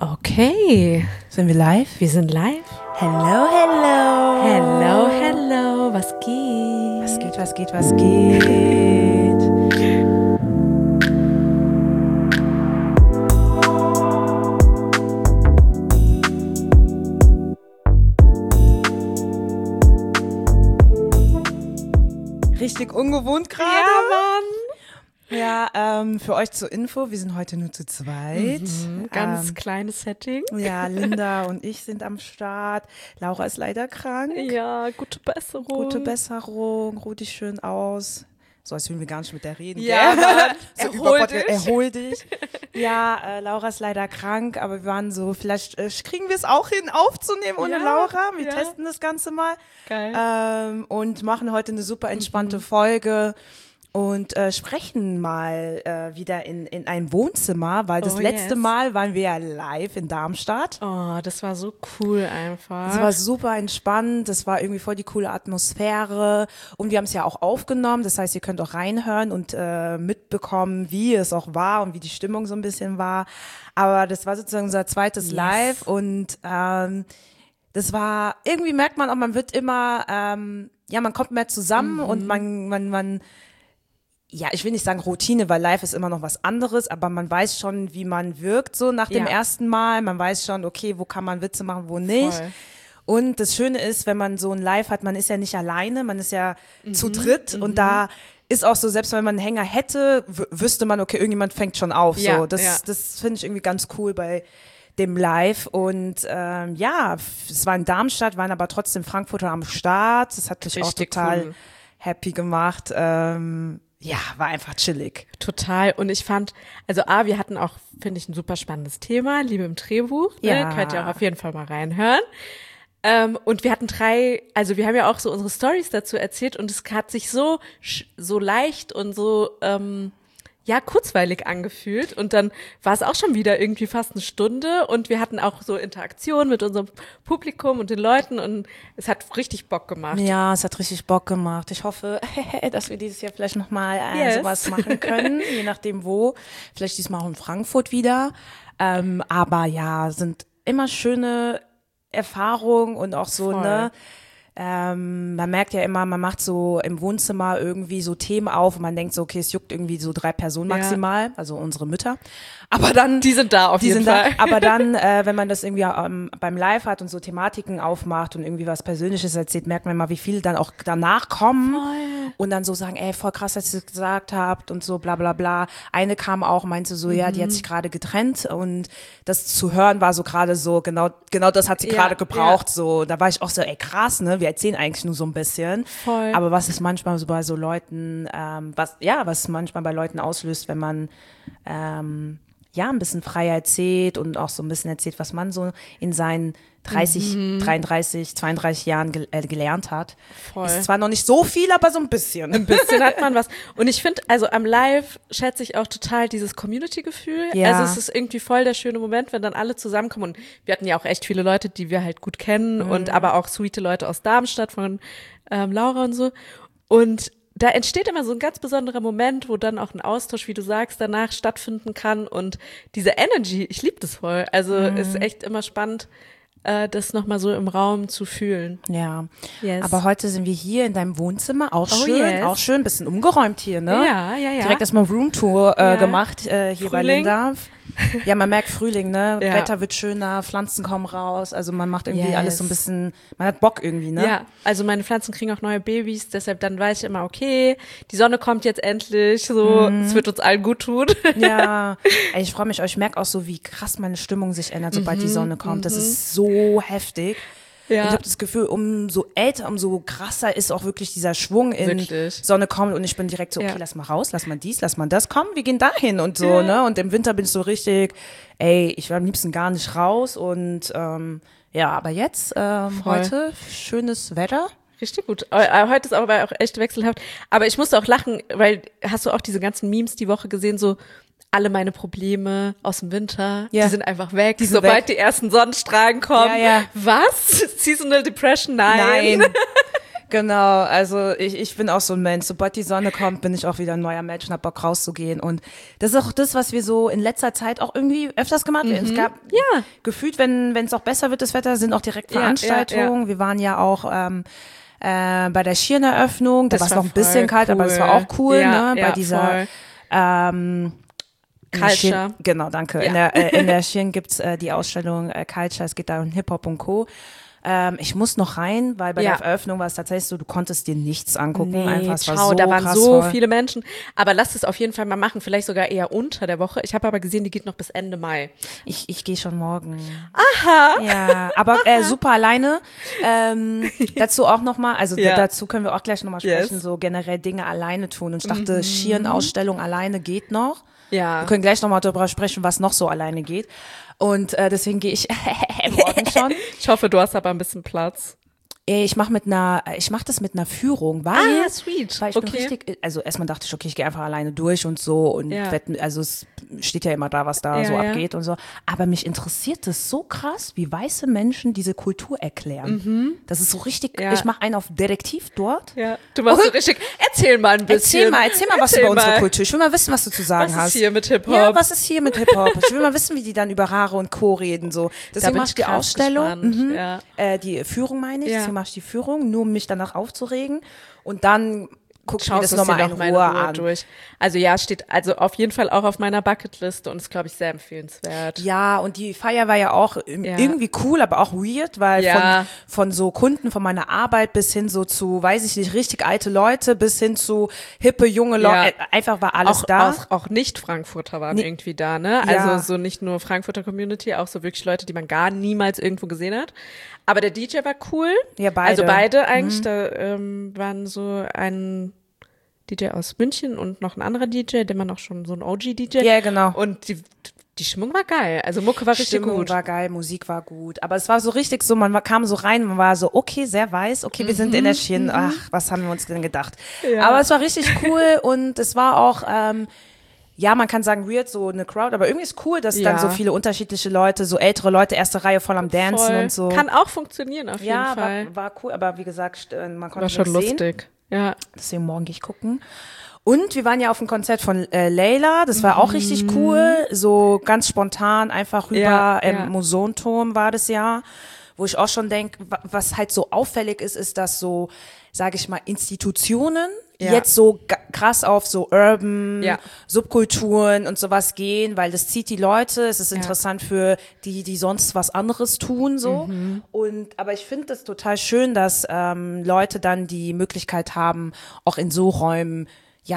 Okay. Sind wir live? Wir sind live. Hello, hello. Hello, hello. Was geht? Was geht, was geht, was geht? Richtig ungewohnt gerade. Ja, Mann. Ja, für euch zur Info, wir sind heute nur zu zweit. Ganz kleines Setting. Ja, Linda und ich sind am Start. Laura ist leider krank. Ja, gute Besserung. Gute Besserung, ruh dich schön aus. So, als würden wir gar nicht mit der reden. Ja, Mann. So Erhol dich. Ja, Laura ist leider krank, aber wir waren so, vielleicht kriegen wir es auch hin, aufzunehmen ohne Laura. Wir testen das Ganze mal. Geil. Und machen heute eine super entspannte Folge. Und sprechen mal wieder in ein Wohnzimmer, weil das letzte Mal waren wir ja live in Darmstadt. Oh, das war so cool einfach. Das war super entspannt, das war irgendwie voll die coole Atmosphäre und wir haben es ja auch aufgenommen, das heißt, ihr könnt auch reinhören und mitbekommen, wie es auch war und wie die Stimmung so ein bisschen war. Aber das war sozusagen unser zweites Live und das war, irgendwie merkt man auch, man wird immer, man kommt mehr zusammen und man ja, ich will nicht sagen Routine, weil live ist immer noch was anderes, aber man weiß schon, wie man wirkt so nach dem ersten Mal. Man weiß schon, okay, wo kann man Witze machen, wo nicht. Voll. Und das Schöne ist, wenn man so ein Live hat, man ist ja nicht alleine, man ist ja zu dritt und da ist auch so, selbst wenn man einen Hänger hätte, wüsste man, okay, irgendjemand fängt schon auf. So, das finde ich irgendwie ganz cool bei dem Live und es war in Darmstadt, waren aber trotzdem Frankfurter am Start. Das hat mich auch total happy gemacht. Ja, war einfach chillig. Total. Und ich fand, also wir hatten auch, finde ich, ein super spannendes Thema, Liebe im Drehbuch. Ja. Könnt ihr auch auf jeden Fall mal reinhören. Und wir hatten wir haben ja auch so unsere Storys dazu erzählt und es hat sich so leicht und so, kurzweilig angefühlt und dann war es auch schon wieder irgendwie fast eine Stunde und wir hatten auch so Interaktion mit unserem Publikum und den Leuten und es hat richtig Bock gemacht. Ja, es hat richtig Bock gemacht. Ich hoffe, dass wir dieses Jahr vielleicht nochmal sowas machen können, je nachdem wo. Vielleicht diesmal auch in Frankfurt wieder. Aber ja, sind immer schöne Erfahrungen und auch so, Voll. Man merkt ja immer, man macht so im Wohnzimmer irgendwie so Themen auf und man denkt so, okay, es juckt irgendwie so 3 Personen maximal, also unsere Mütter. Aber dann, die sind da auf jeden Fall. Aber dann, wenn man das irgendwie beim Live hat und so Thematiken aufmacht und irgendwie was Persönliches erzählt, merkt man mal, wie viele dann auch danach kommen und dann so sagen, ey, voll krass, dass ihr das gesagt habt und so bla bla bla. Eine kam auch, meinte so, ja, die hat sich gerade getrennt und das zu hören war so gerade so, genau das hat sie gerade gebraucht, so. Da war ich auch so, ey, krass, ne, wir erzählen eigentlich nur so ein bisschen. Voll. Aber was ist manchmal so bei so Leuten, was manchmal bei Leuten auslöst, wenn man ein bisschen freier erzählt und auch so ein bisschen erzählt, was man so in seinen 30, 33, 32 Jahren gelernt hat. Voll. Ist zwar noch nicht so viel, aber so ein bisschen. Ein bisschen hat man was. Und ich finde, also am Live schätze ich auch total dieses Community-Gefühl. Ja. Also es ist irgendwie voll der schöne Moment, wenn dann alle zusammenkommen. Und wir hatten ja auch echt viele Leute, die wir halt gut kennen und aber auch sweete Leute aus Darmstadt von Laura und so. Und da entsteht immer so ein ganz besonderer Moment, wo dann auch ein Austausch, wie du sagst, danach stattfinden kann und diese Energy, ich liebe das voll. Also ist echt immer spannend, das nochmal so im Raum zu fühlen. Ja, Yes. aber heute sind wir hier in deinem Wohnzimmer, auch yes. schön, bisschen umgeräumt hier, ne? Ja. Direkt erstmal Roomtour gemacht hier bei Frühling. Linda. Ja, man merkt Frühling, ne? Ja. Wetter wird schöner, Pflanzen kommen raus, also man macht irgendwie Yes. alles so ein bisschen, man hat Bock irgendwie, ne? Ja, also meine Pflanzen kriegen auch neue Babys, deshalb dann weiß ich immer, okay, die Sonne kommt jetzt endlich, so, es wird uns allen gut tun. Ja, ey, ich freue mich, ich merke auch so, wie krass meine Stimmung sich ändert, sobald die Sonne kommt. Das ist so heftig. Ja. Ich habe das Gefühl, umso älter, umso krasser ist auch wirklich dieser Schwung in Wirklich. Sonne kommt und ich bin direkt so, okay, lass mal raus, lass mal dies, lass mal das, komm, wir gehen dahin und so, ne? Und im Winter bin ich so richtig, ey, ich will am liebsten gar nicht raus und aber jetzt, heute, schönes Wetter. Richtig gut. Heute ist aber auch echt wechselhaft. Aber ich musste auch lachen, weil hast du auch diese ganzen Memes die Woche gesehen, so alle meine Probleme aus dem Winter, die sind einfach weg, sobald die ersten Sonnenstrahlen kommen. Ja. Was? Seasonal Depression? Nein. Genau, also ich bin auch so ein Mensch. Sobald die Sonne kommt, bin ich auch wieder ein neuer Mensch und hab Bock rauszugehen. Und das ist auch das, was wir so in letzter Zeit auch irgendwie öfters gemacht haben. Es gab gefühlt, wenn es auch besser wird, das Wetter, sind auch direkt Veranstaltungen. Ja. Wir waren ja auch bei der Schirneröffnung. Da war es noch ein bisschen kalt, aber das war auch cool, ne? Bei dieser Culture. Genau, danke. Ja. In der Schirn gibt's die Ausstellung Culture. Es geht da um Hip-Hop und Co. Ich muss noch rein, weil bei der Eröffnung war es tatsächlich so, du konntest dir nichts angucken. Nee, einfach, es war schau, so da waren krass so voll. viele Menschen. Aber lass es auf jeden Fall mal machen, vielleicht sogar eher unter der Woche. Ich habe aber gesehen, die geht noch bis Ende Mai. Ich gehe schon morgen. Aha. Ja, aber super alleine. Dazu auch nochmal, also dazu können wir auch gleich nochmal sprechen, so generell Dinge alleine tun. Und ich dachte, Schirn-Ausstellung alleine geht noch. Ja. Wir können gleich nochmal darüber sprechen, was noch so alleine geht. Und deswegen gehe ich morgen schon. Ich hoffe, du hast aber ein bisschen Platz. Ich mache das mit einer Führung, weil sweet. Ich bin richtig, also erstmal dachte ich, okay, ich gehe einfach alleine durch und so und also es steht ja immer da, was da so abgeht und so. Aber mich interessiert es so krass, wie weiße Menschen diese Kultur erklären. Das ist so richtig, ich mache einen auf Detektiv dort. Ja, du machst so richtig, erzähl mal ein bisschen. Erzähl mal was über unsere Kultur. Ich will mal wissen, was du zu sagen hast. Was ist hier mit Hip-Hop? Ja, was ist hier mit Hip-Hop? Ich will mal wissen, wie die dann über Haare und Co. reden, so. Deswegen mache ich die Ausstellung. Die Führung meine ich. Deswegen mache ich die Führung, nur um mich danach aufzuregen. Und dann guck ich mir das nochmal in Ruhe an. Durch. Also steht also auf jeden Fall auch auf meiner Bucketliste und ist, glaube ich, sehr empfehlenswert. Ja, und die Feier war ja auch irgendwie cool, aber auch weird, weil von so Kunden von meiner Arbeit bis hin so zu, weiß ich nicht, richtig alte Leute bis hin zu hippe, junge Leute, einfach war alles da. Auch Nicht-Frankfurter waren irgendwie da, ne? Also so nicht nur Frankfurter Community, auch so wirklich Leute, die man niemals irgendwo gesehen hat. Aber der DJ war cool. Ja, beide. Also beide eigentlich. Da waren so ein DJ aus München und noch ein anderer DJ, der war noch schon so ein OG-DJ. Ja, genau. Und die Stimmung war geil. Also Mucke war richtig gut. Stimmung war geil, Musik war gut. Aber es war so richtig so, man kam so rein, man war so, okay, sehr weiß, okay, wir sind in der Schirn. Ach, was haben wir uns denn gedacht? Ja. Aber es war richtig cool und es war auch man kann sagen weird, so eine Crowd, aber irgendwie ist cool, dass dann so viele unterschiedliche Leute, so ältere Leute, erste Reihe voll am Dancen und so. Kann auch funktionieren auf jeden Fall. Ja, war cool, aber wie gesagt, man konnte war schon lustig. Ja. Deswegen morgen gehe ich gucken. Und wir waren ja auf dem Konzert von Layla, das war auch richtig cool, so ganz spontan einfach rüber im Museumturm war das wo ich auch schon denke, was halt so auffällig ist, dass so, sage ich mal, Institutionen jetzt so krass auf so Urban Subkulturen und sowas gehen, weil das zieht die Leute, es ist interessant für die sonst was anderes tun, so. Aber ich finde das total schön, dass Leute dann die Möglichkeit haben, auch in so Räumen,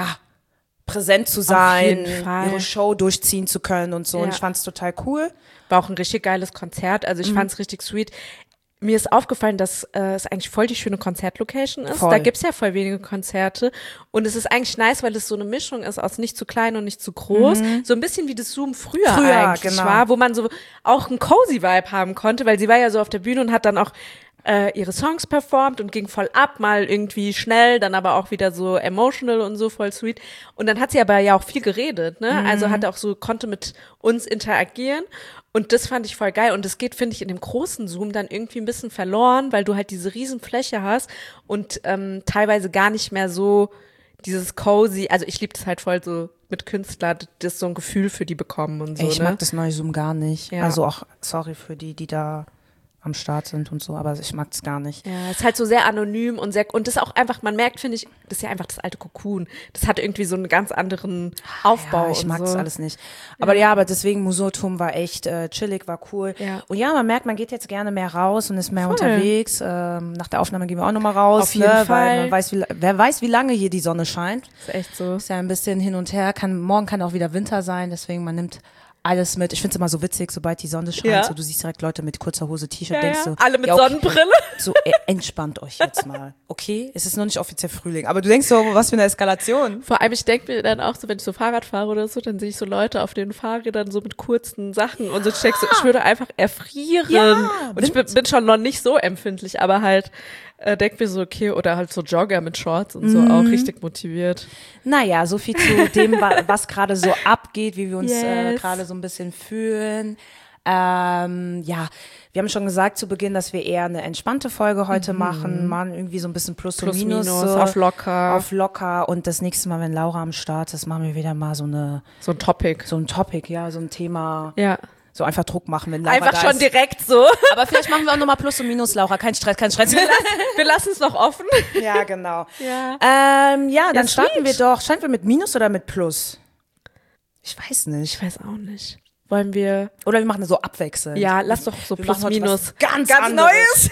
präsent zu sein, ihre Show durchziehen zu können und so. Und ich fand's total cool. War auch ein richtig geiles Konzert, also ich fand's richtig sweet. Mir ist aufgefallen, dass es eigentlich voll die schöne Konzertlocation ist. Voll. Da gibt's ja voll wenige Konzerte. Und es ist eigentlich nice, weil es so eine Mischung ist aus nicht zu klein und nicht zu groß. So ein bisschen wie das Zoom früher eigentlich war, wo man so auch einen cozy Vibe haben konnte, weil sie war ja so auf der Bühne und hat dann auch ihre Songs performt und ging voll ab, mal irgendwie schnell, dann aber auch wieder so emotional und so, voll sweet. Und dann hat sie aber ja auch viel geredet, ne? Also konnte mit uns interagieren. Und das fand ich voll geil. Und das geht, finde ich, in dem großen Zoom dann irgendwie ein bisschen verloren, weil du halt diese riesen Fläche hast und teilweise gar nicht mehr so dieses cozy, also ich liebe das halt voll so mit Künstlern, das so ein Gefühl für die bekommen und so. Ich mag das neue Zoom gar nicht. Ja. Also auch, sorry für die da am Start sind und so, aber ich mag es gar nicht. Ja, es ist halt so sehr anonym und und das auch einfach, man merkt, finde ich, das ist ja einfach das alte Cocoon. Das hat irgendwie so einen ganz anderen Aufbau. Ja, ich mag das alles nicht. Aber aber deswegen Museumturm war echt chillig, war cool. Ja. Und man merkt, man geht jetzt gerne mehr raus und ist mehr unterwegs. Nach der Aufnahme gehen wir auch nochmal raus. Auf jeden Fall. Weil man weiß, wer weiß, wie lange hier die Sonne scheint. Ist echt so. Ist ja ein bisschen hin und her. Morgen kann auch wieder Winter sein, deswegen man nimmt alles mit. Ich finde es immer so witzig, sobald die Sonne scheint, so du siehst direkt Leute mit kurzer Hose, T-Shirt, denkst du. Alle mit Sonnenbrille. So, entspannt euch jetzt mal. Okay? Es ist noch nicht offiziell Frühling, aber du denkst so, was für eine Eskalation. Vor allem, ich denke mir dann auch so, wenn ich so Fahrrad fahre oder so, dann sehe ich so Leute auf den Fahrrädern so mit kurzen Sachen und so ich denke so, ich würde einfach erfrieren. Ja, und ich bin schon noch nicht so empfindlich, aber halt denk mir so, okay, oder halt so Jogger mit Shorts und so, auch richtig motiviert. Naja, so viel zu dem, was gerade so abgeht, wie wir uns gerade so ein bisschen fühlen. Ja, wir haben schon gesagt zu Beginn, dass wir eher eine entspannte Folge heute machen, irgendwie so ein bisschen Plus und Minus so, auf locker. Auf locker. Und das nächste Mal, wenn Laura am Start ist, machen wir wieder mal so ein Topic, ja, so ein Thema. Ja. So einfach Druck machen, wenn Laura einfach da schon ist. Direkt so. Aber vielleicht machen wir auch nochmal Plus und Minus, Laura. Kein Stress. Wir lassen es noch offen. Ja, genau. Ja, Dann starten wir doch. Starten wir mit Minus oder mit Plus? Ich weiß nicht. Ich weiß auch nicht. Wollen wir. Oder wir machen so abwechselnd. Ja, lass doch so wir Plus, Minus. Ganz anderes. Neues.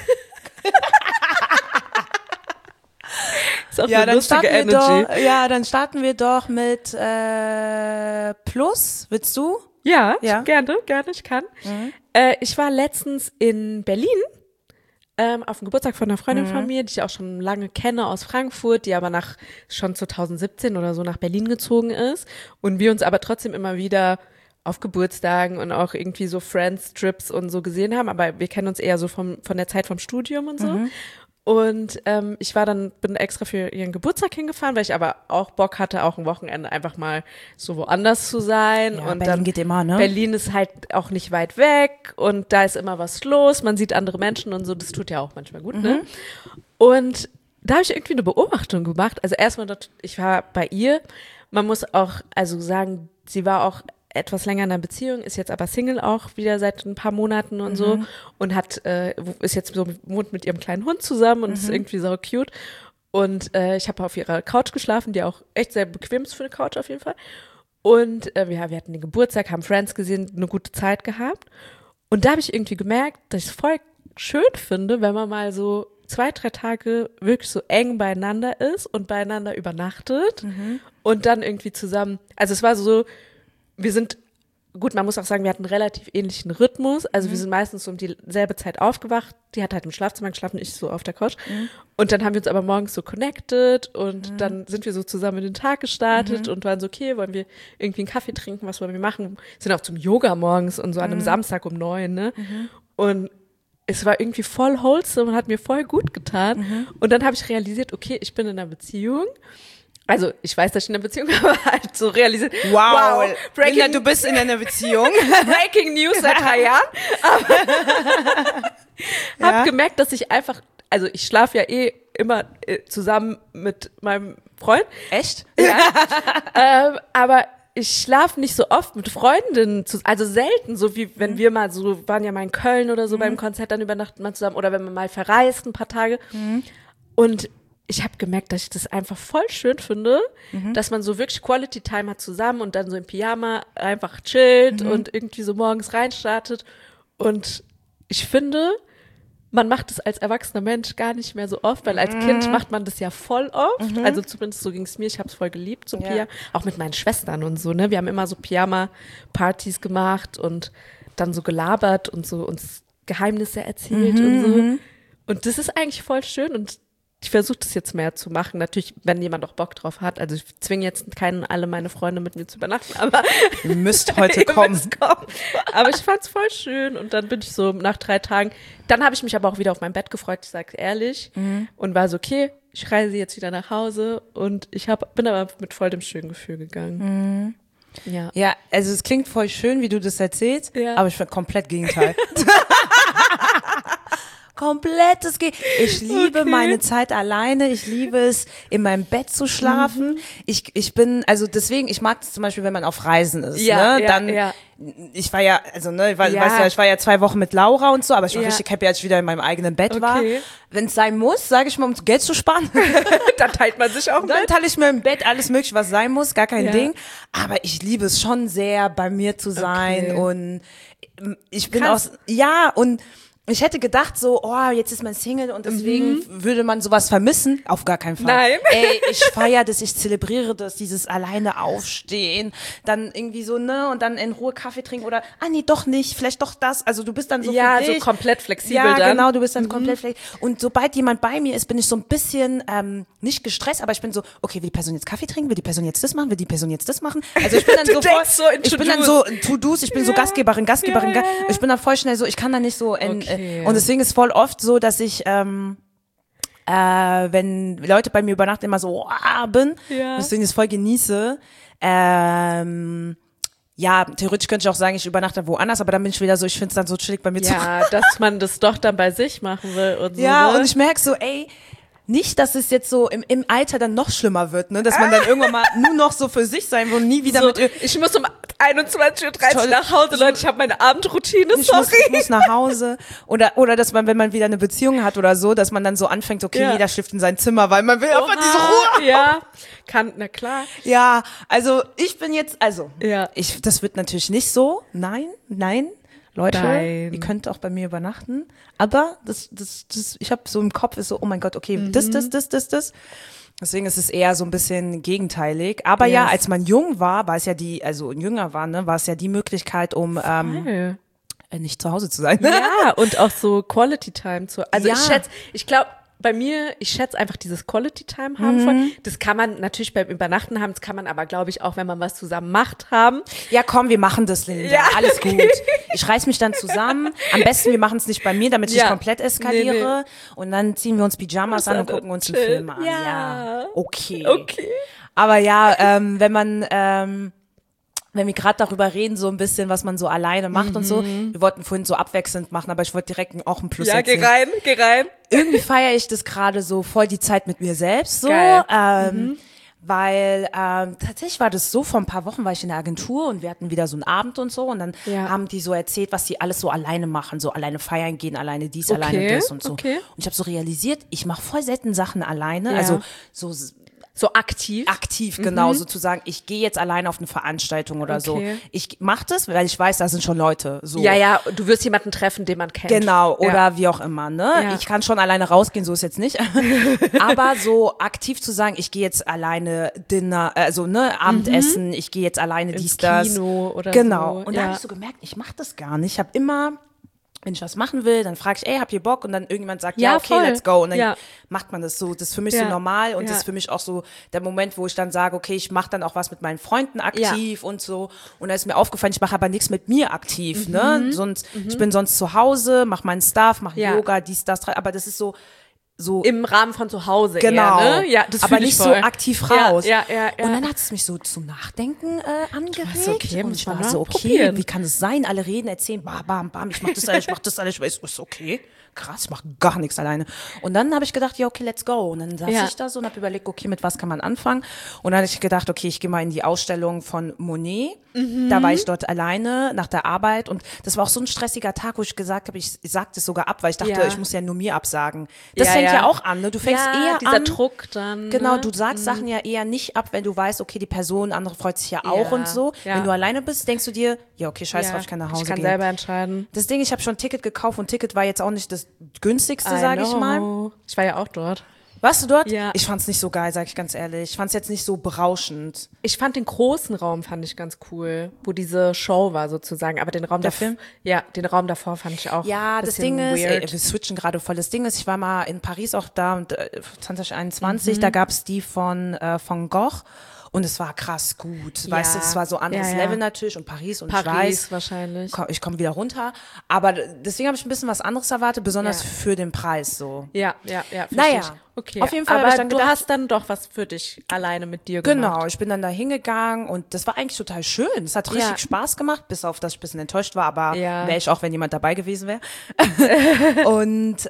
Ist auch eine lustige Energy. Dann starten wir doch mit Plus. Willst du? Ja. Gerne, ich kann. Ich war letztens in Berlin auf dem Geburtstag von einer Freundin von mir, die ich auch schon lange kenne aus Frankfurt, die aber schon 2017 oder so nach Berlin gezogen ist und wir uns aber trotzdem immer wieder auf Geburtstagen und auch irgendwie so Friends-Trips und so gesehen haben, aber wir kennen uns eher so von der Zeit vom Studium und so. Und bin extra für ihren Geburtstag hingefahren, weil ich aber auch Bock hatte, auch ein Wochenende einfach mal so woanders zu sein. Ja, und Berlin dann geht immer, ne? Berlin ist halt auch nicht weit weg und da ist immer was los. Man sieht andere Menschen und so, das tut ja auch manchmal gut, ne? Und da habe ich irgendwie eine Beobachtung gemacht. Also erstmal dort, ich war bei ihr. Man muss auch also sagen, sie war auch etwas länger in einer Beziehung, ist jetzt aber Single auch wieder seit ein paar Monaten und so und ist jetzt so, wohnt mit ihrem kleinen Hund zusammen und ist irgendwie so cute. Und ich habe auf ihrer Couch geschlafen, die auch echt sehr bequem ist für eine Couch auf jeden Fall. Und wir hatten den Geburtstag, haben Friends gesehen, eine gute Zeit gehabt. Und da habe ich irgendwie gemerkt, dass ich es voll schön finde, wenn man mal so 2-3 Tage wirklich so eng beieinander ist und beieinander übernachtet und dann irgendwie zusammen, also es war so, wir sind, gut, man muss auch sagen, wir hatten einen relativ ähnlichen Rhythmus. Also wir sind meistens um dieselbe Zeit aufgewacht. Die hat halt im Schlafzimmer geschlafen, ich so auf der Couch. Und dann haben wir uns aber morgens so connected und dann sind wir so zusammen in den Tag gestartet und waren so, okay, wollen wir irgendwie einen Kaffee trinken, was wollen wir machen? Sind auch zum Yoga morgens und so an einem Samstag um 9, ne? Und es war irgendwie voll wholesome und hat mir voll gut getan. Und dann habe ich realisiert, okay, ich bin in einer Beziehung. Also, ich weiß, dass ich in einer Beziehung bin, aber halt so realisiert. Wow. Linda, du bist in einer Beziehung. Breaking News seit 3 Jahren. Aber hab gemerkt, dass ich einfach, also ich schlafe ja immer zusammen mit meinem Freund. Echt? Ja. Aber ich schlafe nicht so oft mit Freundinnen, also selten, so wie wenn wir mal so, waren ja mal in Köln oder so beim Konzert, dann übernachten wir zusammen oder wenn man mal verreist ein paar Tage. Und ich habe gemerkt, dass ich das einfach voll schön finde, dass man so wirklich Quality Time hat zusammen und dann so im Pyjama einfach chillt und irgendwie so morgens reinstartet. Und ich finde, man macht es als erwachsener Mensch gar nicht mehr so oft, weil als Kind macht man das ja voll oft. Also zumindest so ging es mir. Ich habe es voll geliebt, so Pyjama. Auch mit meinen Schwestern und so, ne? Wir haben immer so Pyjama-Partys gemacht und dann so gelabert und so uns Geheimnisse erzählt und so. Und das ist eigentlich voll schön und ich versuche das jetzt mehr zu machen. Natürlich, wenn jemand auch Bock drauf hat. Also ich zwinge jetzt alle meine Freunde mit mir zu übernachten, aber ihr müsst heute kommen. Aber ich fand's voll schön und dann bin ich so nach 3 Tagen, dann habe ich mich aber auch wieder auf mein Bett gefreut, ich sag's ehrlich, und war so, okay, ich reise jetzt wieder nach Hause und bin aber mit voll dem schönen Gefühl gegangen. Ja, also es klingt voll schön, wie du das erzählst, aber ich finde komplett Gegenteil. Komplettes Ich liebe meine Zeit alleine. Ich liebe es, in meinem Bett zu schlafen. Ich bin, also deswegen, ich mag es zum Beispiel, wenn man auf Reisen ist. Ich war ja, also ich weiß ja, ich war ja 2 Wochen mit Laura und so, aber ich war richtig happy, als ich wieder in meinem eigenen Bett war. Wenn es sein muss, sage ich mal, um Geld zu sparen. Dann teilt man sich auch ein Bett. Dann teile ich mir im Bett alles mögliche, was sein muss, gar kein Ding. Aber ich liebe es schon sehr, bei mir zu sein und ich bin auch, und ich hätte gedacht so, jetzt ist man Single und deswegen würde man sowas vermissen. Auf gar keinen Fall. Nein. Ey, ich feiere das, ich zelebriere das, dieses alleine aufstehen, dann irgendwie so, ne, und dann in Ruhe Kaffee trinken oder, nee, doch nicht, vielleicht doch das. Also du bist dann so für dich. So komplett flexibel dann. Ja, genau, du bist dann komplett flexibel. Und sobald jemand bei mir ist, bin ich so ein bisschen, nicht gestresst, aber ich bin so, okay, will die Person jetzt Kaffee trinken, will die Person jetzt das machen, will die Person jetzt das machen? Also ich bin dann ich bin dann so To-Dos, ich bin so Gastgeberin. Ich bin dann voll schnell so, ich kann da nicht so und deswegen ist voll oft so, dass ich, wenn Leute bei mir übernachten, immer so bin, deswegen es voll genieße, Ja, theoretisch könnte ich auch sagen, ich übernachte woanders, aber dann bin ich wieder so, ich finde es dann so chillig bei mir zu Hause. Ja, dass man das doch dann bei sich machen will und so. Ja, ne? und ich merke so, ey, nicht, dass es jetzt so im Alter dann noch schlimmer wird, ne? Dass man dann irgendwann mal nur noch so für sich sein will und nie wieder so, mit... ich muss um 21:30 Uhr nach Hause, Leute, ich habe meine Abendroutine, sorry. Ich muss nach Hause. Oder dass man, wenn man wieder eine Beziehung hat oder so, dass man dann so anfängt, okay, jeder schläft in sein Zimmer, weil man will einfach diese Ruhe. Ja, na klar. Ja, also ich bin jetzt, Ja. das wird natürlich nicht so. Nein. Leute, Nein. ihr könnt auch bei mir übernachten. Aber das, ich habe so im Kopf ist so, oh mein Gott, okay, das. Deswegen ist es eher so ein bisschen gegenteilig. Aber ja, als man jung war es ja jünger war, ne, war es ja die Möglichkeit, um nicht zu Hause zu sein. Ja, und auch so Quality Time also Ja. ich schätze einfach dieses Quality Time haben voll. Das kann man natürlich beim Übernachten haben, das kann man aber, glaube ich, auch, wenn man was zusammen macht, haben. Ja, komm, wir machen das, Linda. Ja. Alles gut. Ich reiß mich dann zusammen. Am besten, wir machen es nicht bei mir, damit ich nicht komplett eskaliere. Nee. Und dann ziehen wir uns Pyjamas an und gucken uns einen Film an. Ja. Okay. Aber ja, wenn wir gerade darüber reden, so ein bisschen, was man so alleine macht und so. Wir wollten vorhin so abwechselnd machen, aber ich wollte direkt auch einen Plus erzählen. Ja, geh rein. Irgendwie feiere ich das gerade so voll die Zeit mit mir selbst so. Weil tatsächlich war das so, vor ein paar Wochen war ich in der Agentur und wir hatten wieder so einen Abend und so und dann haben die so erzählt, was die alles so alleine machen, so alleine feiern gehen, alleine dies, alleine das und so. Okay. Und ich habe so realisiert, ich mache voll selten Sachen alleine, also so aktiv. Aktiv, genau, sozusagen, ich gehe jetzt alleine auf eine Veranstaltung oder so. Ich mache das, weil ich weiß, da sind schon Leute. So. Ja, du wirst jemanden treffen, den man kennt. Genau, oder wie auch immer, ne? Ja. Ich kann schon alleine rausgehen, so ist jetzt nicht. Aber so aktiv zu sagen, ich gehe jetzt alleine Dinner, Abendessen, ich gehe jetzt alleine ins das. Kino oder genau. so. Und da habe ich so gemerkt, ich mache das gar nicht. Ich habe immer, wenn ich was machen will, dann frage ich, habt ihr Bock? Und dann irgendjemand sagt, ja, okay, voll. let's go. Und dann macht man das so. Das ist für mich so normal und das ist für mich auch so der Moment, wo ich dann sage, okay, ich mache dann auch was mit meinen Freunden aktiv und so. Und da ist mir aufgefallen, ich mache aber nichts mit mir aktiv, ne? Ich bin sonst zu Hause, mache meinen Stuff, mache Yoga, dies, das, aber das ist so im Rahmen von zu Hause genau, eher, ne? Ja, das aber nicht so aktiv raus. Ja. Und dann hat es mich so zum Nachdenken angeregt. Okay, und ich war so, okay, probieren. wie kann es sein? Alle reden, erzählen, bam, ich mach das alles. Ich weiß, ist okay, krass, ich mach gar nichts alleine. Und dann habe ich gedacht, ja, okay, let's go. Und dann saß ich da so und habe überlegt, okay, mit was kann man anfangen? Und dann habe ich gedacht, okay, ich gehe mal in die Ausstellung von Monet. Da war ich dort alleine nach der Arbeit und das war auch so ein stressiger Tag, wo ich gesagt habe, ich sag das sogar ab, weil ich dachte, ich muss ja nur mir absagen. Das fängt ja auch an, ne? Du fängst eher dieser an. Druck dann. Genau, ne? du sagst Sachen ja eher nicht ab, wenn du weißt, okay, die Person, andere freut sich ja auch und so. Wenn du alleine bist, denkst du dir, ja, okay, scheiß drauf, ich kann nach Hause gehen. Ich kann selber entscheiden. Das Ding, ich habe schon ein Ticket gekauft und Ticket war jetzt auch nicht das günstigste, sage ich mal. Ich war ja auch dort. Warst du dort? Ja. Ich fand's nicht so geil, sag ich ganz ehrlich. Ich fand's jetzt nicht so berauschend. Ich fand den großen Raum fand ich ganz cool, wo diese Show war sozusagen, aber den Raum Film? Ja, den Raum davor fand ich auch. Ja, das Ding weird. ist, wir switchen gerade voll. Das Ding ist, ich war mal in Paris auch da und 2021, da gab's die von Gogh. Und es war krass gut. Weißt du, es war so anderes Level natürlich und Paris und ich weiß, wahrscheinlich. Ich komme wieder runter. Aber deswegen habe ich ein bisschen was anderes erwartet, besonders für den Preis so. Ja. Naja, okay. Auf jeden Fall aber habe ich dann gedacht, du hast dann doch was für dich alleine mit dir gemacht. Genau, ich bin dann da hingegangen und das war eigentlich total schön. Es hat richtig Spaß gemacht, bis auf, dass ich ein bisschen enttäuscht war, aber wäre ich auch, wenn jemand dabei gewesen wäre. Und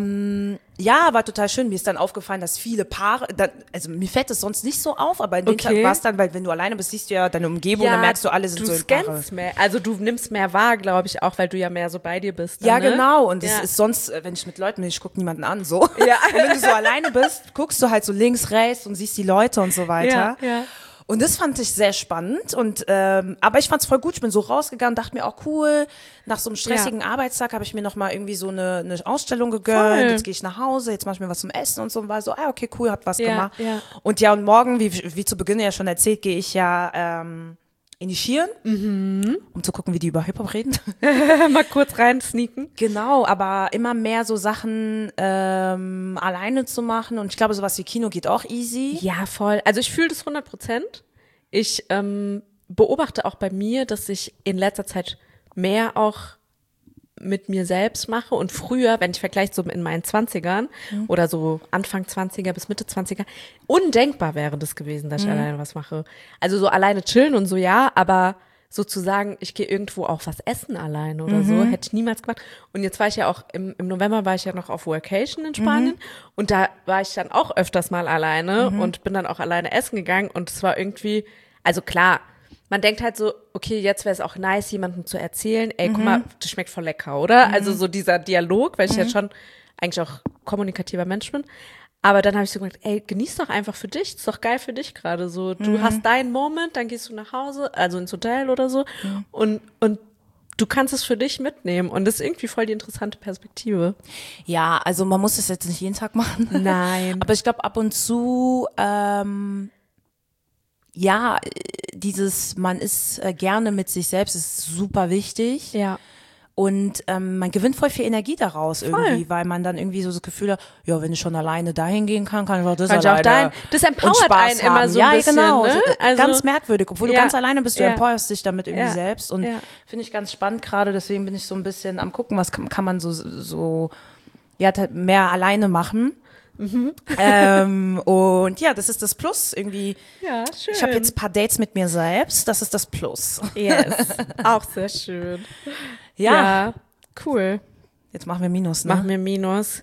war total schön. Mir ist dann aufgefallen, dass viele Paare, also mir fällt es sonst nicht so auf, aber in dem Tag war es dann, weil wenn du alleine bist, siehst du ja deine Umgebung, dann merkst du, alle sind so in Paare. Du scannst mehr, also du nimmst mehr wahr, glaube ich auch, weil du ja mehr so bei dir bist. Dann, ja, ne? genau. Und das ist sonst, wenn ich mit Leuten bin, ich gucke niemanden an, so. Ja. Und wenn du so alleine bist, guckst du halt so links, rechts und siehst die Leute und so weiter. Ja. Und das fand ich sehr spannend aber ich fand's voll gut. Ich bin so rausgegangen, dachte mir auch cool. Nach so einem stressigen Arbeitstag habe ich mir noch mal irgendwie so eine Ausstellung gegönnt. Voll. Jetzt gehe ich nach Hause, jetzt mache ich mir was zum Essen und so und war so, okay, cool, hab was gemacht. Ja. Und und morgen, wie zu Beginn ja schon erzählt, gehe ich ja initiieren, um zu gucken, wie die über Hip-Hop reden. Mal kurz rein sneaken. Genau, aber immer mehr so Sachen alleine zu machen und ich glaube, sowas wie Kino geht auch easy. Ja, voll. Also ich fühle das 100%. Ich beobachte auch bei mir, dass ich in letzter Zeit mehr auch mit mir selbst mache und früher, wenn ich vergleiche so in meinen 20ern oder so Anfang 20er bis Mitte 20er, undenkbar wäre das gewesen, dass ich alleine was mache. Also so alleine chillen und so, ja, aber sozusagen, ich gehe irgendwo auch was essen allein oder so, hätte ich niemals gemacht. Und jetzt war ich ja auch, im November war ich ja noch auf Workation in Spanien und da war ich dann auch öfters mal alleine und bin dann auch alleine essen gegangen und es war irgendwie, also klar, man denkt halt so, okay, jetzt wäre es auch nice, jemandem zu erzählen, ey, guck mal, das schmeckt voll lecker, oder? Also so dieser Dialog, weil ich jetzt schon eigentlich auch kommunikativer Mensch bin. Aber dann habe ich so gedacht, ey, genieß doch einfach für dich, ist doch geil für dich gerade so. Du hast deinen Moment, dann gehst du nach Hause, also ins Hotel oder so und du kannst es für dich mitnehmen und das ist irgendwie voll die interessante Perspektive. Ja, also man muss das jetzt nicht jeden Tag machen. Nein. Aber ich glaube ab und zu, ja, man ist gerne mit sich selbst, ist super wichtig. Ja. Und man gewinnt voll viel Energie daraus irgendwie, weil man dann irgendwie so das Gefühl hat, ja, wenn ich schon alleine dahin gehen kann ich auch das alleine. Das empowert einen immer so ein bisschen. Genau, ne? Also, ganz merkwürdig. Obwohl du ganz alleine bist, du empowerst dich damit irgendwie selbst. Und finde ich ganz spannend gerade, deswegen bin ich so ein bisschen am gucken, was kann man so mehr alleine machen. Und ja, das ist das Plus irgendwie. Ja, schön. Ich habe jetzt ein paar Dates mit mir selbst, das ist das Plus. Yes, auch sehr schön. Ja, cool. Jetzt machen wir Minus, ne? Machen wir Minus.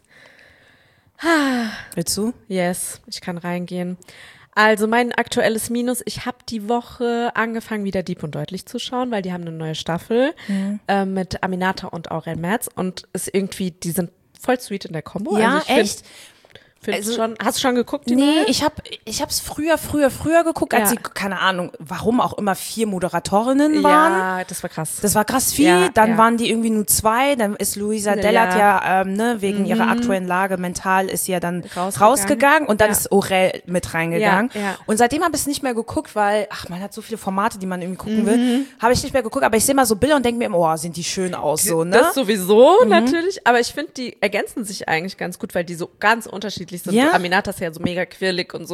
Willst du? Yes, ich kann reingehen. Also mein aktuelles Minus, ich habe die Woche angefangen, wieder Deep und Deutlich zu schauen, weil die haben eine neue Staffel mit Aminata und Aurel Merz und ist irgendwie, die sind voll sweet in der Kombo. Ja, also echt? Schon, hast du schon geguckt? Die Nee, neue? ich hab's früher geguckt, als sie, keine Ahnung, warum auch immer 4 Moderatorinnen waren. Ja, das war krass. Das war krass viel. Ja, Dann waren die irgendwie nur 2. Dann ist Luisa Dellert wegen ihrer aktuellen Lage mental ist sie ja dann rausgegangen und dann ist Aurel mit reingegangen. Ja. Und seitdem habe ich es nicht mehr geguckt, weil, man hat so viele Formate, die man irgendwie gucken will. Habe ich nicht mehr geguckt, aber ich sehe mal so Bilder und denke mir immer, oh, sind die schön aus, so, ne? Das sowieso, natürlich. Aber ich finde, die ergänzen sich eigentlich ganz gut, weil die so ganz unterschiedlich sind. Ja. Aminata ist ja so mega quirlig und so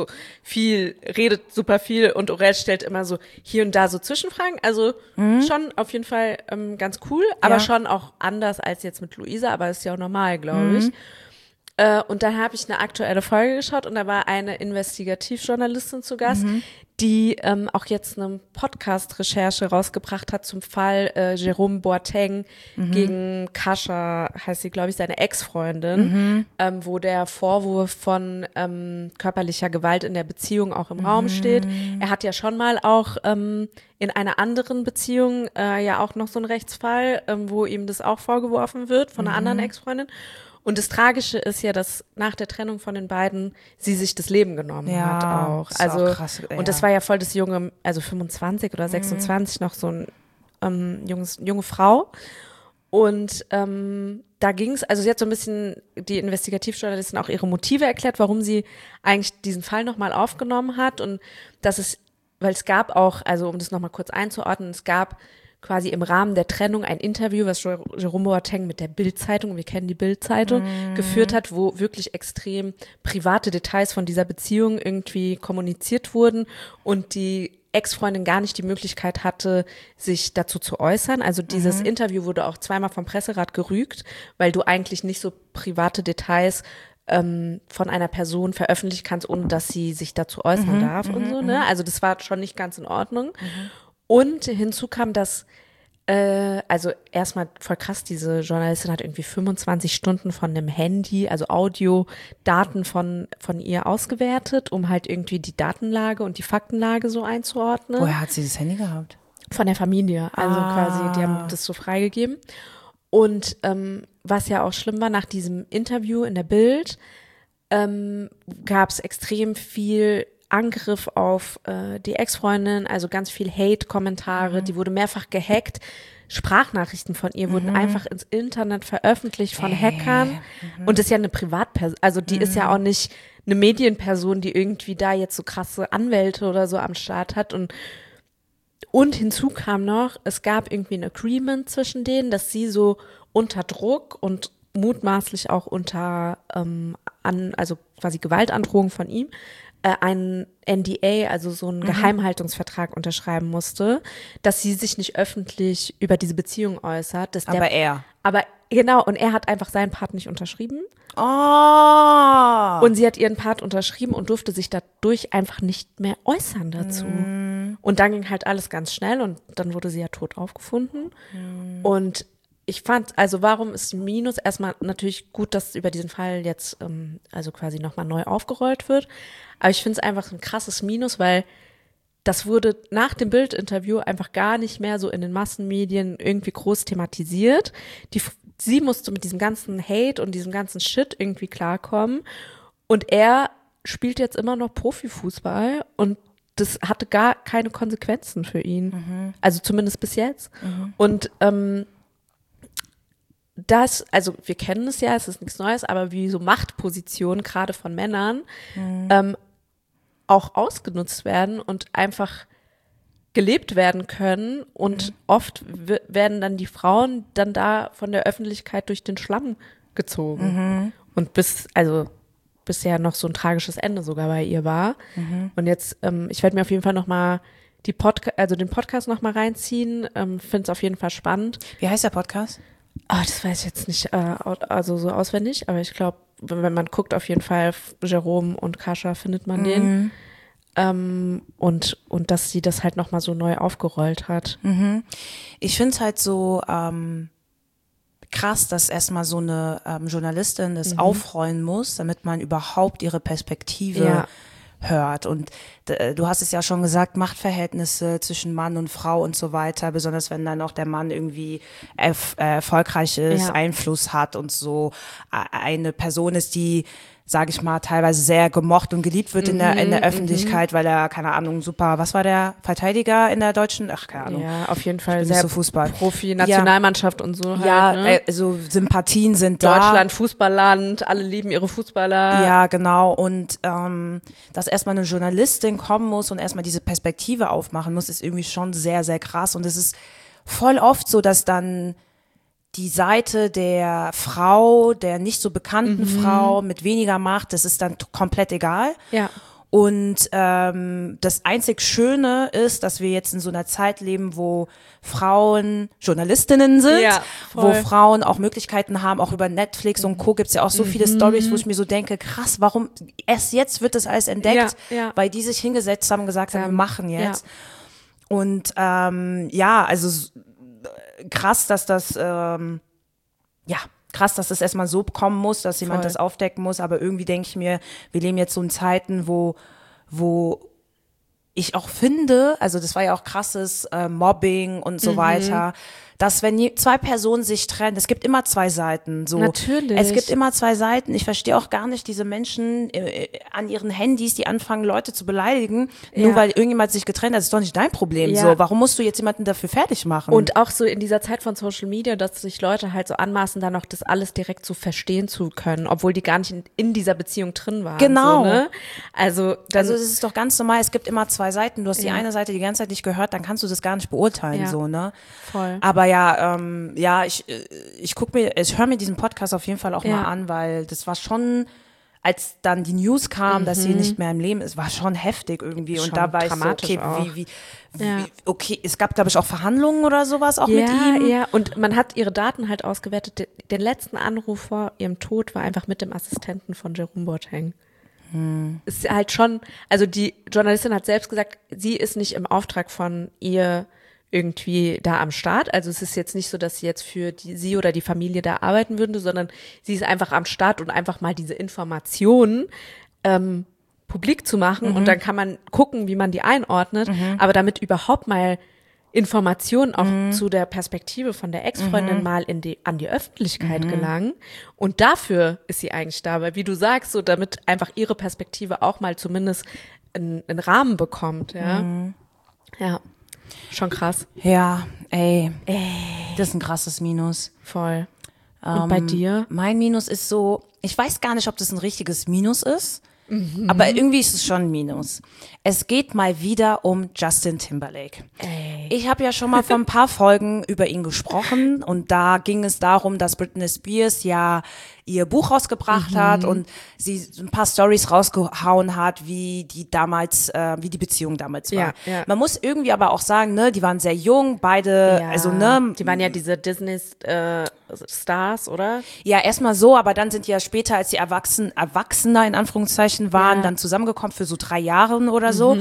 redet super viel und Aurel stellt immer so hier und da so Zwischenfragen. Also schon auf jeden Fall ganz cool, aber schon auch anders als jetzt mit Luisa, aber ist ja auch normal, glaube ich. Und dann habe ich eine aktuelle Folge geschaut und da war eine Investigativjournalistin zu Gast, die auch jetzt eine Podcast-Recherche rausgebracht hat zum Fall Jerome Boateng gegen Kascha, heißt sie, glaube ich, seine Ex-Freundin, wo der Vorwurf von körperlicher Gewalt in der Beziehung auch im Raum steht. Er hat ja schon mal auch in einer anderen Beziehung ja auch noch so einen Rechtsfall, wo ihm das auch vorgeworfen wird von einer anderen Ex-Freundin. Und das Tragische ist ja, dass nach der Trennung von den beiden sie sich das Leben genommen hat auch. Also, auch krass, und das war ja voll das junge, also 25 oder 26 noch so ein junge Frau. Und da ging es, also sie hat so ein bisschen, die Investigativjournalistin auch ihre Motive erklärt, warum sie eigentlich diesen Fall nochmal aufgenommen hat. Und das ist, weil es gab auch, also um das nochmal kurz einzuordnen, es gab quasi im Rahmen der Trennung ein Interview, was Jerome Boateng mit der Bild-Zeitung, wir kennen die Bild-Zeitung, geführt hat, wo wirklich extrem private Details von dieser Beziehung irgendwie kommuniziert wurden und die Ex-Freundin gar nicht die Möglichkeit hatte, sich dazu zu äußern. Also dieses Interview wurde auch zweimal vom Presserat gerügt, weil du eigentlich nicht so private Details von einer Person veröffentlichen kannst, ohne dass sie sich dazu äußern darf und so, ne? Also das war schon nicht ganz in Ordnung. Und hinzu kam, dass, also erstmal voll krass, diese Journalistin hat irgendwie 25 Stunden von einem Handy, also Audiodaten von ihr ausgewertet, um halt irgendwie die Datenlage und die Faktenlage so einzuordnen. Woher hat sie das Handy gehabt? Von der Familie, also quasi, die haben das so freigegeben. Und was ja auch schlimm war, nach diesem Interview in der Bild gab es extrem viel Angriff auf die Ex-Freundin, also ganz viel Hate-Kommentare, die wurde mehrfach gehackt. Sprachnachrichten von ihr wurden einfach ins Internet veröffentlicht von Hackern. Und das ist ja eine Privatperson, also die ist ja auch nicht eine Medienperson, die irgendwie da jetzt so krasse Anwälte oder so am Start hat. Und hinzu kam noch, es gab irgendwie ein Agreement zwischen denen, dass sie so unter Druck und mutmaßlich auch unter, also quasi Gewaltandrohung von ihm, einen NDA, also so einen Geheimhaltungsvertrag unterschreiben musste, dass sie sich nicht öffentlich über diese Beziehung äußert. Aber genau, und er hat einfach seinen Part nicht unterschrieben. Und sie hat ihren Part unterschrieben und durfte sich dadurch einfach nicht mehr äußern dazu. Und Und dann ging halt alles ganz schnell und dann wurde sie ja tot aufgefunden. Und ich fand, also warum ist ein Minus? Erstmal natürlich gut, dass über diesen Fall jetzt also quasi nochmal neu aufgerollt wird. Aber ich finde es einfach ein krasses Minus, weil das wurde nach dem Bildinterview einfach gar nicht mehr so in den Massenmedien irgendwie groß thematisiert. Sie musste mit diesem ganzen Hate und diesem ganzen Shit irgendwie klarkommen. Und er spielt jetzt immer noch Profifußball und das hatte gar keine Konsequenzen für ihn. Also zumindest bis jetzt. Und also wir kennen es ja, es ist nichts Neues, aber wie so Machtpositionen, gerade von Männern, auch ausgenutzt werden und einfach gelebt werden können und oft werden dann die Frauen dann da von der Öffentlichkeit durch den Schlamm gezogen und bisher noch so ein tragisches Ende sogar bei ihr war. Und jetzt, ich werde mir auf jeden Fall nochmal den Podcast nochmal reinziehen, finde es auf jeden Fall spannend. Wie heißt der Podcast? Das weiß ich jetzt nicht, also so auswendig, aber ich glaube, wenn man guckt, auf jeden Fall Jerome und Kascha findet man den. Und dass sie das halt nochmal so neu aufgerollt hat. Ich finde es halt so krass, dass erstmal so eine Journalistin das aufrollen muss, damit man überhaupt ihre Perspektive hört. Und du hast es ja schon gesagt, Machtverhältnisse zwischen Mann und Frau und so weiter, besonders wenn dann auch der Mann irgendwie erfolgreiches Einfluss hat und so eine Person ist, die, sage ich mal, teilweise sehr gemocht und geliebt wird in der Öffentlichkeit, weil er, keine Ahnung, super, was war der Verteidiger in der deutschen? Ach, keine Ahnung. Ja, auf jeden Fall sehr so Fußball. Profi, Nationalmannschaft und so halt. Ja, ne? Also Sympathien sind da. Deutschland, Fußballland, alle lieben ihre Fußballer. Ja, genau. Und dass erstmal eine Journalistin kommen muss und erstmal diese Perspektive aufmachen muss, ist irgendwie schon sehr, sehr krass. Und es ist voll oft so, dass dann die Seite der Frau, der nicht so bekannten Frau mit weniger Macht, das ist dann komplett egal. Ja. Und das einzig Schöne ist, dass wir jetzt in so einer Zeit leben, wo Frauen Journalistinnen sind, wo Frauen auch Möglichkeiten haben, auch über Netflix und Co. gibt's ja auch so viele Storys, wo ich mir so denke, krass, warum erst jetzt wird das alles entdeckt, weil die sich hingesetzt haben und gesagt haben, wir machen jetzt. Und also krass, dass das krass, dass das erstmal so kommen muss, dass jemand das aufdecken muss, aber irgendwie denke ich mir, wir leben jetzt so in Zeiten, wo ich auch finde, also das war ja auch krasses Mobbing und so weiter, dass wenn zwei Personen sich trennen, es gibt immer zwei Seiten. So. Natürlich. Es gibt immer zwei Seiten. Ich verstehe auch gar nicht diese Menschen an ihren Handys, die anfangen, Leute zu beleidigen, nur weil irgendjemand sich getrennt hat. Das ist doch nicht dein Problem. Ja. So, warum musst du jetzt jemanden dafür fertig machen? Und auch so in dieser Zeit von Social Media, dass sich Leute halt so anmaßen, dann noch das alles direkt so verstehen zu können, obwohl die gar nicht in dieser Beziehung drin waren. Genau. So, ne? Also es ist doch ganz normal, es gibt immer zwei Seiten. Du hast die eine Seite die ganze Zeit nicht gehört, dann kannst du das gar nicht beurteilen. So, ne? Voll. Aber ich höre mir diesen Podcast auf jeden Fall auch mal an, weil das war schon, als dann die News kam, dass sie nicht mehr im Leben ist, war schon heftig irgendwie. Schon und da war ich so, okay, okay, es gab, glaube ich, auch Verhandlungen oder sowas auch mit ihm. Ja, und man hat ihre Daten halt ausgewertet. Den letzten Anruf vor ihrem Tod war einfach mit dem Assistenten von Jerome Boateng. Ist halt schon, also die Journalistin hat selbst gesagt, sie ist nicht im Auftrag von ihr irgendwie da am Start. Also es ist jetzt nicht so, dass sie jetzt für sie oder die Familie da arbeiten würde, sondern sie ist einfach am Start und einfach mal diese Informationen publik zu machen und dann kann man gucken, wie man die einordnet. Aber damit überhaupt mal Informationen auch zu der Perspektive von der Ex-Freundin mal an die Öffentlichkeit gelangen. Und dafür ist sie eigentlich da, weil wie du sagst, so damit einfach ihre Perspektive auch mal zumindest einen Rahmen bekommt. Ja. Schon krass. Ja, das ist ein krasses Minus. Voll. Und bei dir? Mein Minus ist so, ich weiß gar nicht, ob das ein richtiges Minus ist, aber irgendwie ist es schon ein Minus. Es geht mal wieder um Justin Timberlake. Ich habe ja schon mal vor ein paar Folgen über ihn gesprochen und da ging es darum, dass Britney Spears ja ihr Buch rausgebracht hat und sie ein paar Storys rausgehauen hat, wie die Beziehung damals war. Ja. Man muss irgendwie aber auch sagen, ne, die waren sehr jung, beide, Die waren ja diese Disney Stars, oder? Ja, erstmal so, aber dann sind die ja später, als die Erwachsener in Anführungszeichen waren, dann zusammengekommen für so 3 Jahre oder so.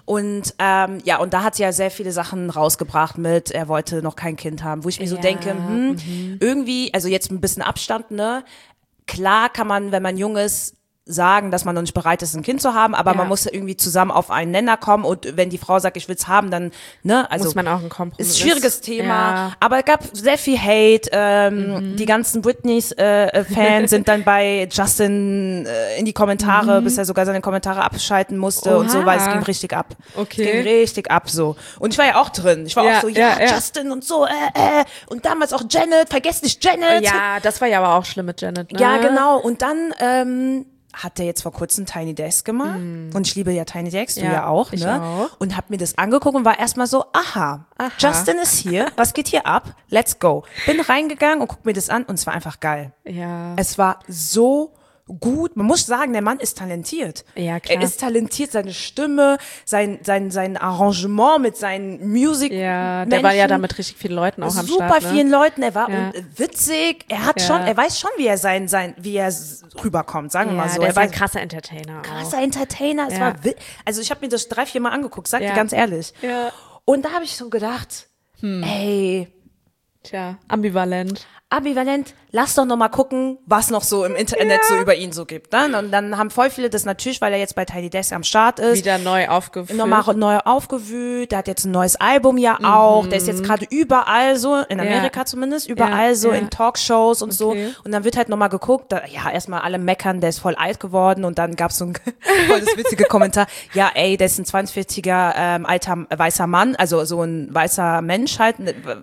Und ja, und da hat sie ja sehr viele Sachen rausgebracht mit, er wollte noch kein Kind haben, wo ich mir so denke, irgendwie, also jetzt ein bisschen Abstand, ne? Klar kann man, wenn man jung ist, sagen, dass man noch nicht bereit ist, ein Kind zu haben, aber man muss irgendwie zusammen auf einen Nenner kommen und wenn die Frau sagt, ich will's haben, dann, ne, also muss man auch einen Kompromiss. Ist ein schwieriges Thema, aber es gab sehr viel Hate, die ganzen Britneys Fans sind dann bei Justin in die Kommentare, bis er sogar seine Kommentare abschalten musste und so, weil es ging richtig ab. Okay. Es ging richtig ab so. Und ich war ja auch drin. Ich war auch so, Justin und so, und damals auch Janet, vergesst nicht Janet. Ja, das war ja aber auch schlimm mit Janet, ne? Ja, genau. Und dann hat der jetzt vor kurzem Tiny Desk gemacht und ich liebe ja Tiny Desk, du ja auch, ich ne? auch. Und hab mir das angeguckt und war erstmal so, aha, Justin ist hier, was geht hier ab? Let's go. Bin reingegangen und guck mir das an und es war einfach geil. Ja. Es war so gut. Man muss sagen, der Mann ist talentiert. Ja, klar. Er ist talentiert, seine Stimme, sein Arrangement mit seinen Musik. Ja, der war ja da mit richtig vielen Leuten auch am Start. Super vielen Leuten. Er war Ja. witzig. Er hat schon, er weiß schon, wie er wie er rüberkommt, sagen wir mal so. Der Er ist ein weiß, krasser Entertainer. krasser Entertainer. Es Ja. war also ich habe mir das 3-4 Mal angeguckt, sag dir Ja. ganz ehrlich. Ja. Und da habe ich so gedacht, ey, Tja, ambivalent. ambivalent, lass doch noch mal gucken, was noch so im Internet so über ihn so gibt. Ne? Und dann haben voll viele das natürlich, weil er jetzt bei Tiny Desk am Start ist, Wieder neu aufgefüllt. nochmal neu aufgewühlt. Der hat jetzt ein neues Album ja auch. Der ist jetzt gerade überall so, in Amerika zumindest, überall so in Talkshows und so. Und dann wird halt nochmal geguckt, ja, erstmal alle meckern, der ist voll alt geworden. Und dann gab's so ein voll das witzige Kommentar. Ja, ey, der ist ein 42er alter weißer Mann, also so ein weißer Mensch halt.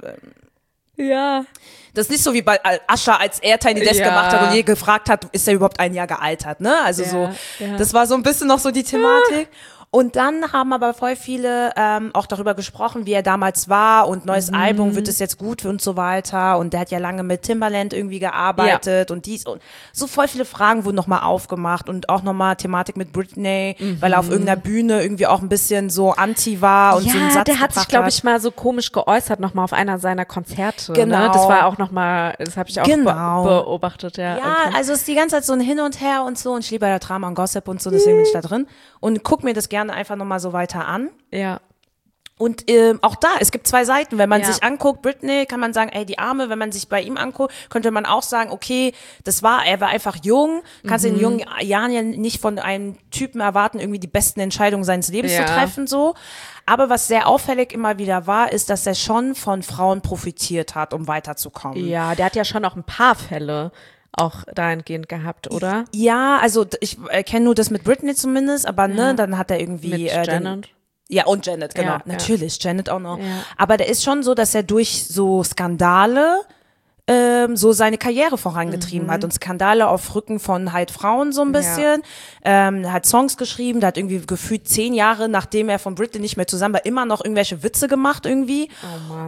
Ja. Das ist nicht so wie bei Ascher, als er Tiny Desk Ja. gemacht hat und je gefragt hat, ist er überhaupt ein Jahr gealtert, ne? Also das war so ein bisschen noch so die Thematik. Und dann haben aber voll viele auch darüber gesprochen, wie er damals war und neues Album, wird es jetzt gut und so weiter. Und der hat ja lange mit Timbaland irgendwie gearbeitet und dies und so voll viele Fragen wurden nochmal aufgemacht und auch nochmal Thematik mit Britney, weil er auf irgendeiner Bühne irgendwie auch ein bisschen so anti war und so einen Ja, Satz der hat sich, gebracht glaube ich, mal so komisch geäußert, nochmal auf einer seiner Konzerte. Genau. Ne? Das war auch nochmal, das habe ich auch Genau. beobachtet. Ja, Ja, okay. also es ist die ganze Zeit so ein Hin und Her und so und ich liebe ja Drama und Gossip und so, deswegen bin ich da drin und guck mir das gerne einfach nochmal so weiter an. Ja. Und auch da, es gibt zwei Seiten. Wenn man Ja. sich anguckt, Britney, kann man sagen, ey, die Arme. Wenn man sich bei ihm anguckt, könnte man auch sagen, okay, er war einfach jung. Kannst in jungen Jahren ja nicht von einem Typen erwarten, irgendwie die besten Entscheidungen seines Lebens Ja. zu treffen, so. Aber was sehr auffällig immer wieder war, ist, dass er schon von Frauen profitiert hat, um weiterzukommen. Ja, der hat ja schon auch ein paar Fälle auch dahingehend gehabt, oder? Ja, also ich kenne nur das mit Britney zumindest, aber ne, dann hat er irgendwie Mit Janet. Ja, und Janet, genau. Ja, Natürlich, Janet auch noch. Ja. Aber der ist schon so, dass er durch so Skandale so seine Karriere vorangetrieben hat und Skandale auf Rücken von halt Frauen so ein bisschen. Der hat Songs geschrieben, der hat irgendwie gefühlt 10 Jahre, nachdem er von Britney nicht mehr zusammen war, immer noch irgendwelche Witze gemacht irgendwie. Oh Mann.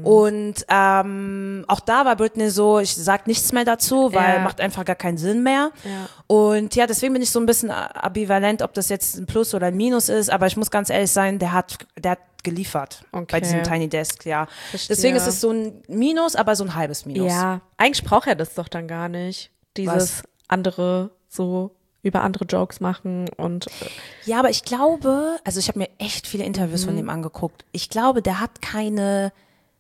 Und auch da war Britney so, ich sag nichts mehr dazu, weil macht einfach gar keinen Sinn mehr. Ja. Und ja, deswegen bin ich so ein bisschen ambivalent, ob das jetzt ein Plus oder ein Minus ist, aber ich muss ganz ehrlich sein, der hat geliefert bei diesem Tiny Desk, ja. Verstehe. Deswegen ist es so ein Minus, aber so ein halbes Minus. Ja, eigentlich braucht er das doch dann gar nicht. Dieses andere so über andere Jokes machen und Ja, aber ich glaube, also ich habe mir echt viele Interviews von ihm angeguckt. Ich glaube, der hat keine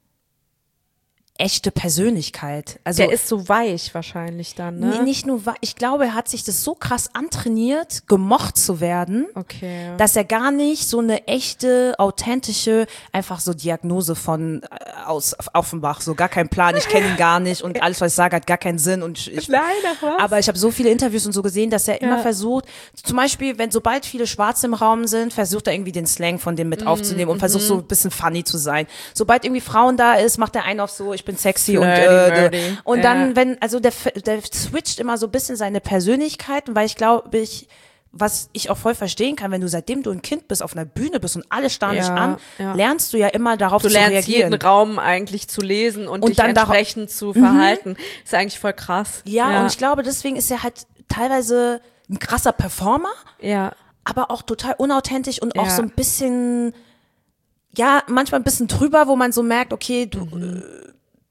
echte Persönlichkeit. Also der ist so weich wahrscheinlich dann, ne? nicht nur, ich glaube, er hat sich das so krass antrainiert, gemocht zu werden, Okay. dass er gar nicht so eine echte, authentische, einfach so Diagnose von aus Offenbach, so gar keinen Plan, ich kenne ihn gar nicht und alles, was ich sage, hat gar keinen Sinn und Nein, ach was? aber ich habe so viele Interviews und so gesehen, dass er immer versucht, zum Beispiel, sobald viele Schwarze im Raum sind, versucht er irgendwie den Slang von dem mit aufzunehmen und versucht so ein bisschen funny zu sein. Sobald irgendwie Frauen da ist, macht er einen auf so, ich bin sexy Flirty, und ja. dann, der switcht immer so ein bisschen seine Persönlichkeit, weil ich glaube, was ich auch voll verstehen kann, wenn du seitdem du ein Kind bist, auf einer Bühne bist und alle starren dich an, lernst du ja immer darauf Du zu lernst reagieren. jeden Raum eigentlich zu lesen und dich dann entsprechend zu verhalten. Ist eigentlich voll krass. Ja, und ich glaube, deswegen ist er halt teilweise ein krasser Performer, Ja. aber auch total unauthentisch und auch Ja. so ein bisschen, ja, manchmal ein bisschen drüber, wo man so merkt, okay, du,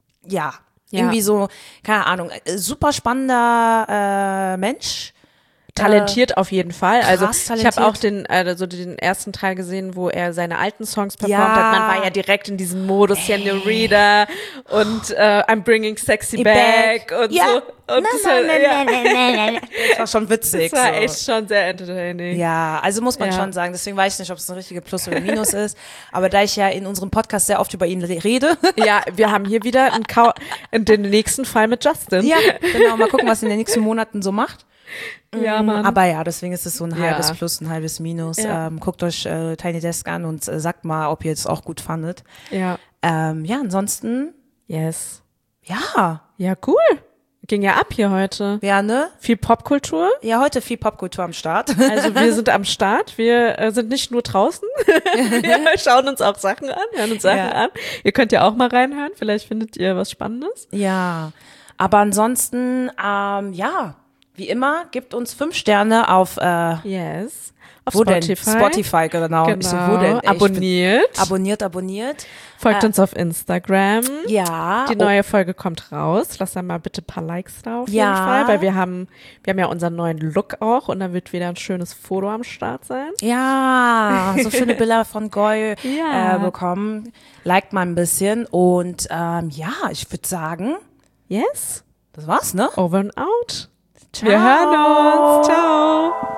Ja. irgendwie so, keine Ahnung, super spannender Mensch. talentiert auf jeden Fall. Also krass ich habe auch talentiert. den ersten Teil gesehen, wo er seine alten Songs performt Ja. hat. Man war ja direkt in diesem Modus, Senorita und I'm bringing sexy back und ja. so. Und Das war schon witzig. das war so. echt schon sehr entertaining. Ja, also muss man Ja. schon sagen. Deswegen weiß ich nicht, ob es eine richtige Plus oder Minus ist. Aber da ich ja in unserem Podcast sehr oft über ihn rede. Ja, wir haben hier wieder den nächsten Fall mit Justin. Ja, genau. Mal gucken, was er in den nächsten Monaten so macht. Ja, Mann. Aber ja, deswegen ist es so ein Ja. halbes Plus, ein halbes Minus. Ja. Guckt euch Tiny Desk an und sagt mal, ob ihr es auch gut fandet. Ja. Ja, ansonsten, Yes. ja, Cool. Ging ja ab hier heute. ja, ne? Viel Popkultur. Ja, heute viel Popkultur am Start. Also wir sind am Start. Wir sind nicht nur draußen. Wir schauen uns auch Sachen an, hören uns Sachen Ja. an. Ihr könnt ja auch mal reinhören. Vielleicht findet ihr was Spannendes. Ja, aber ansonsten, ja, wie immer, gebt uns 5 Sterne auf Yes. Auf wo Spotify. denn? Spotify, genau. Ich so, wo denn? Ey, abonniert. Folgt uns auf Instagram. Ja. Die neue Folge kommt raus. Lasst dann mal bitte ein paar Likes da auf jeden Ja. Fall, weil wir haben ja unseren neuen Look auch und da wird wieder ein schönes Foto am Start sein. Ja, so schöne Bilder von Goy Ja. bekommen. Liked mal ein bisschen und ja, ich würde sagen, Yes. das war's, ne? Over and out. Ciao. Wir hören uns. Ciao.